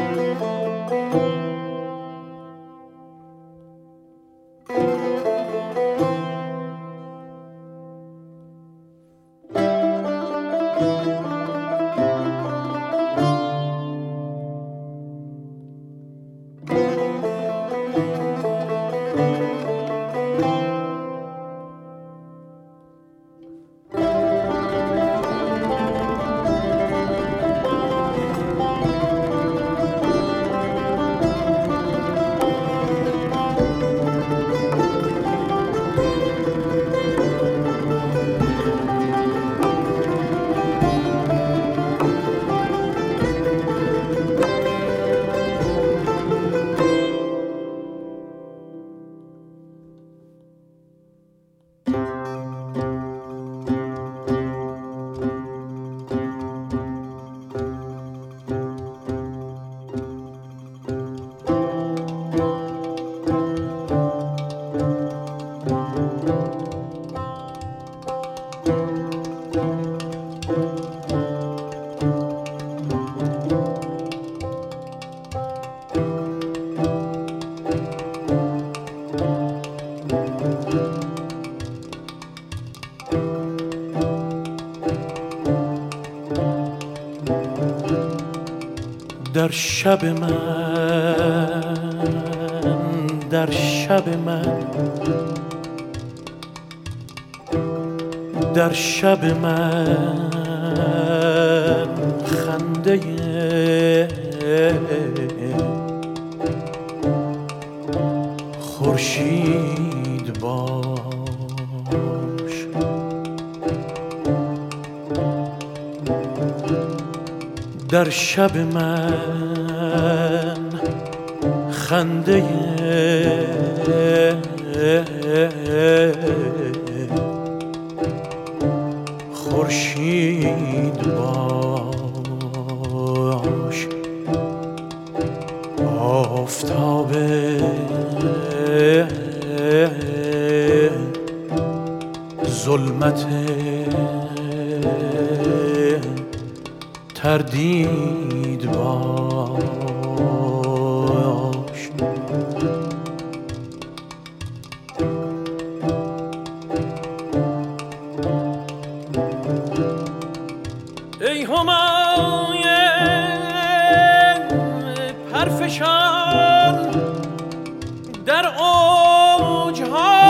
در شب من، در شب من، در شب من خنده خورشید باش. در شب من خنده خورشید باش. آفتاب ظلمت تردید باش. ای همای پرفشان در اوجها،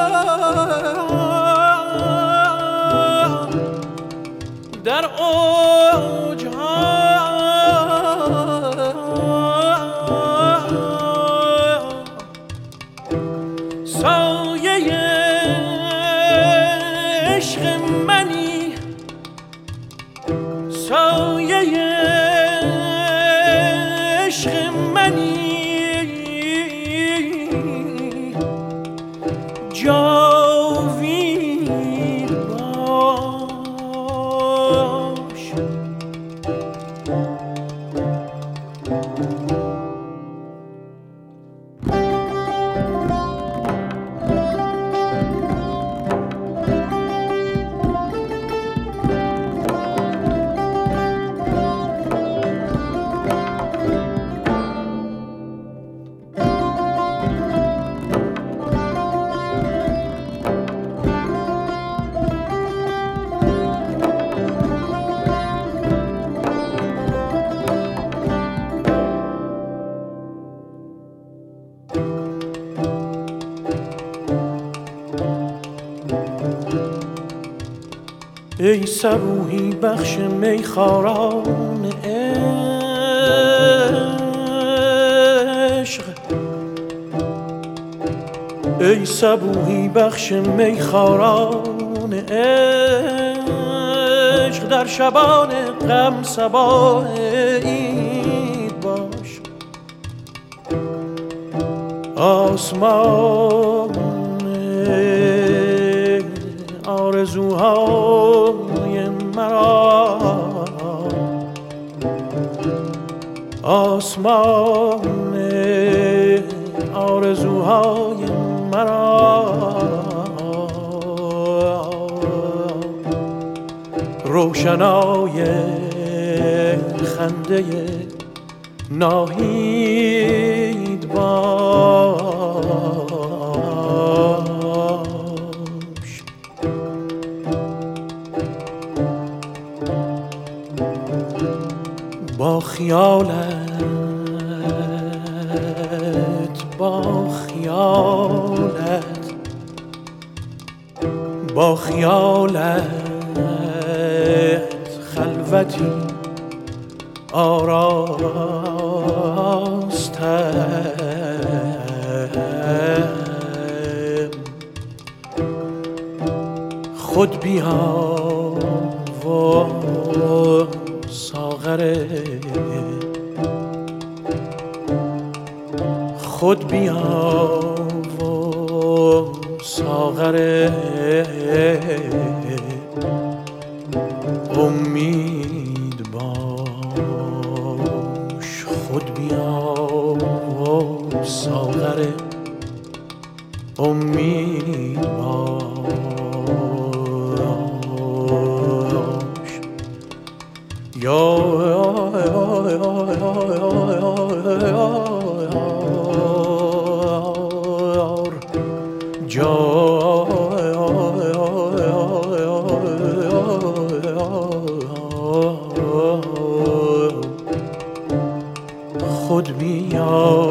در اوجها سایه عشق منی، سایه عشق منی. جاوید باش. ای صبوحی بخش میخواران عشق، ای صبوحی بخش میخواران عشق، در شبان غم صباح عید باش. آسمان آرزوهای مرا، آسمان آرزوهای مرا، روشنای خنده ناهید باش. با خیالت با خیالت با خیالت خلوتی آراستم. خود بیا و ساغر خود بیا و ساغر امید باش. خود بیا و ساغر امید باش. یا خود بیا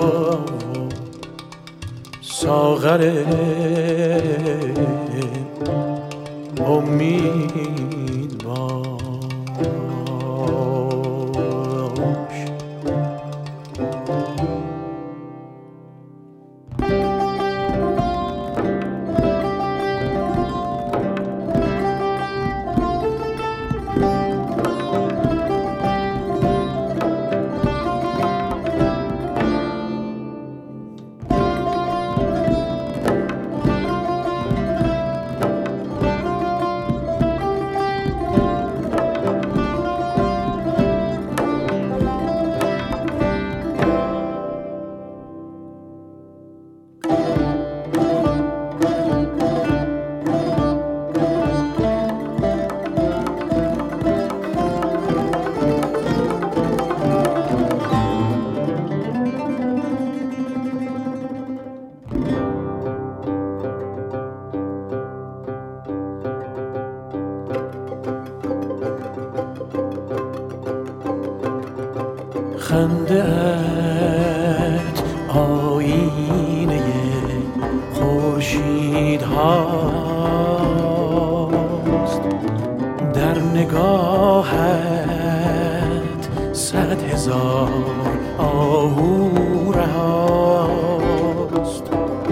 ساغر امید باش. خنده‌ات آینه خورشید هاست، در نگاهت 100,000 آهو رهاست.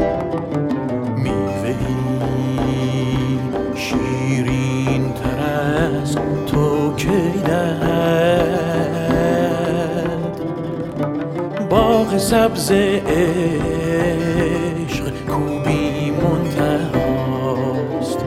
میوه‌ای شیرین تر از تو کی باغ سبز عشق کو بی منتهاست.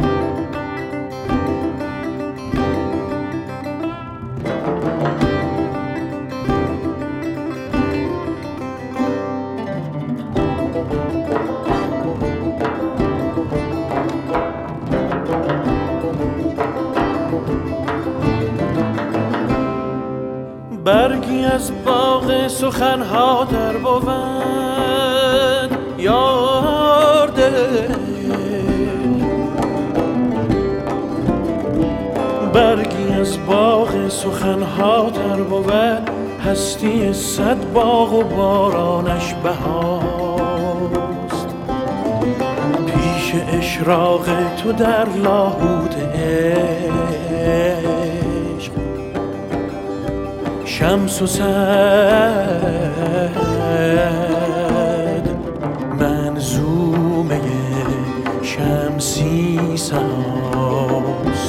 برگی از باغ سخنها در بود یار دل، برگی از باغ سخنها در بود هستی 100 باغ و بارانش بهاست. پیش اشراق تو در لاهوت عشق شمس و صد منظومه شمسی سناست.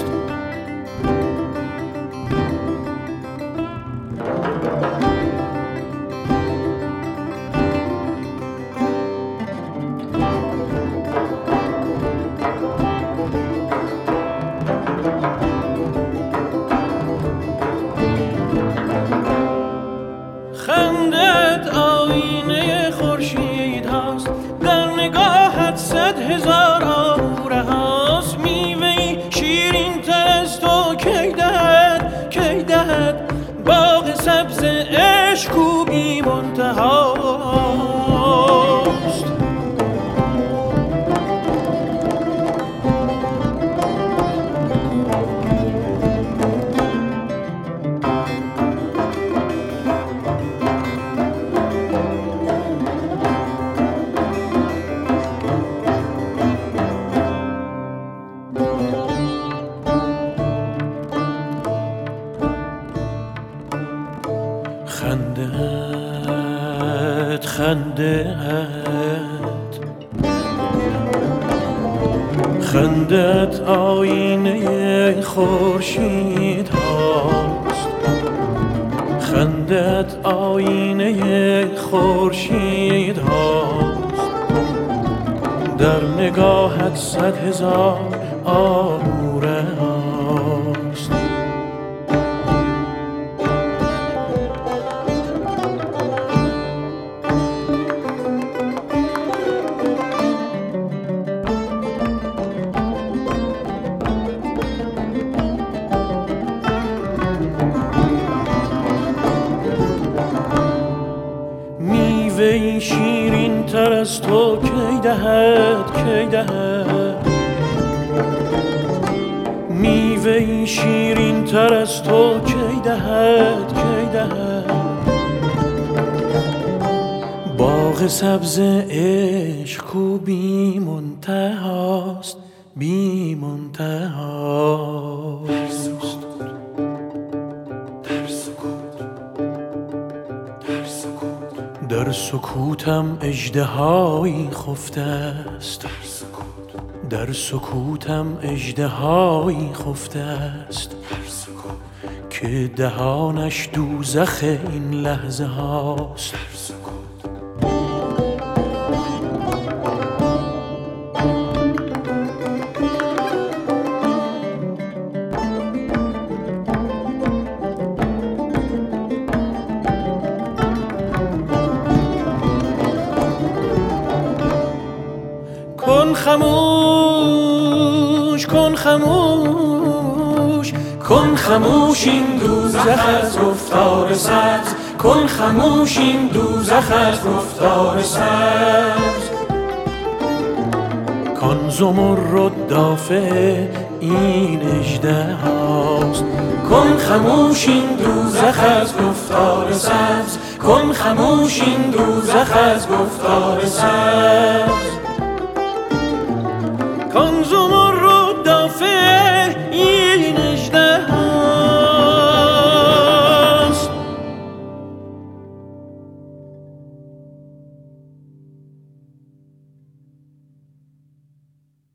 خندت آینه خورشید هاست، در نگاهت 100,000 آهوره هاست. میوه‌ای شیرین تر از تو کی دهد باغ سبز عشق کو بی منتهاست. خندت آینه خورشید هاست، خندت آینه خورشید هاست، در نگاهت 100,000 آروره هاست. میوه‌ای شیرین تر از تو کی دهد، کی دهد، میوه‌ای شیرین تر از تو کی دهد، کی دهد، باغ سبز عشق کو بی منتهاست، بی منتهاست. در سکوتم اژدهایی خفته است، در سکوتم اژدهایی خفته است، که دهانش دوزخ این لحظه هاست. کن خموش، کن خموش، کن خموش این دوزخ از گفتار سبز، کن خموش این دوزخ از گفتار سبز. کن زمرد دافع این اژدهاست، کن خموش این دوزخ از گفتار سبز، کن خموش این دوزخ از گفتار سبز. کنزوم